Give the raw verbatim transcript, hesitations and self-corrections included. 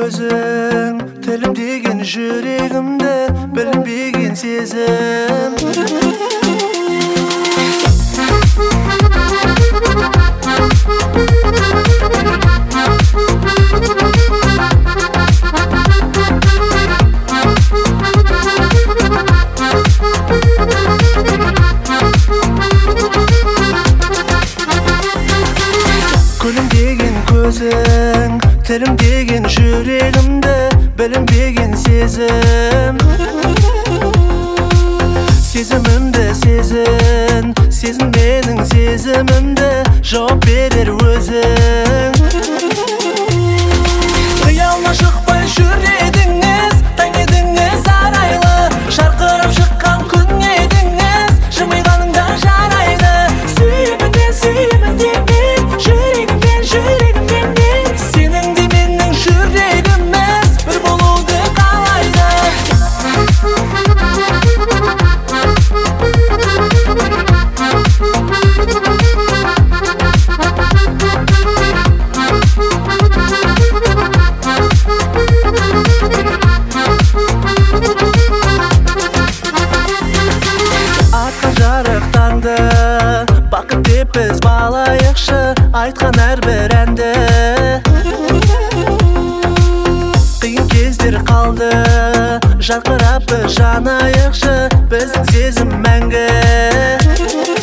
көзің, тілім деген жүрегімді білінбеген сезім. Гүлім деген көзің, тілім деген жүрегімді білінбеген сезім. Сезімімді сезін, сезін менің сезімімді жауап берер өзің. Қиялына шықпай жүр едіңіз, таң едіңіз арайлы, шарқырап шыққан күн едіңіз, жымиғаныңда жарайды. Сүйемін мен, сүйемін деп мен, жүрегіммен, жүрегіммен мен, сенің де менің жүрегіміз бір болуды қалайды. Атқан жарық таңды, бақыт деп біз балайықшы, айтқан әрбір әнді. Қиын кездер қалды, жарқырап біз жанайықшы, біздің сезім мәңгі.